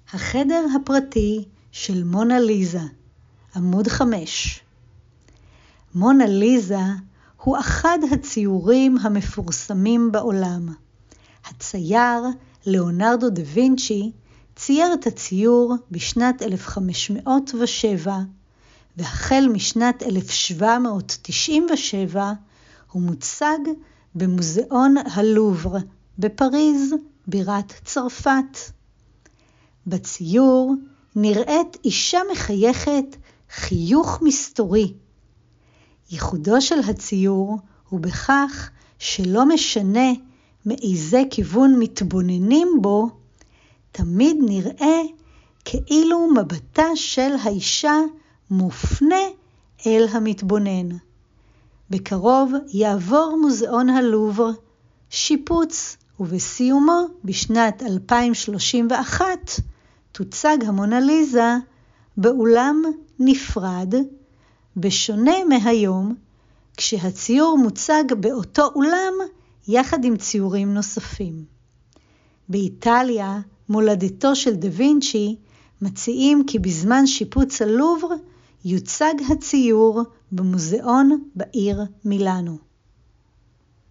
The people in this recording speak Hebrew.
החדר הפרטי של מונה ליזה, עמוד 5. מונה ליזה הוא אחד הציורים המפורסמים בעולם. הצייר ליאונרדו דה וינצ'י צייר את הציור בשנת 1507, והחל משנת 1797 הוא מוצג במוזיאון הלובר בפריז, בירת צרפת. בציור נראית אישה מחייכת חיוך מסתורי. ייחודו של הציור הוא בכך שלא משנה מאיזה כיוון מתבוננים בו, תמיד נראה כאילו מבטה של האישה מופנה אל המתבונן. בקרוב יעבור מוזיאון הלובר שיפוץ, ובסיומו בשנת 2031 תוצג המונה ליזה באולם נפרד, בשונה מהיום, כשהציור מוצג באותו אולם יחד עם ציורים נוספים. באיטליה, מולדתו של דה וינצ'י, מציעים כי בזמן שיפוץ הלובר יוצג הציור במוזיאון בעיר מילאנו.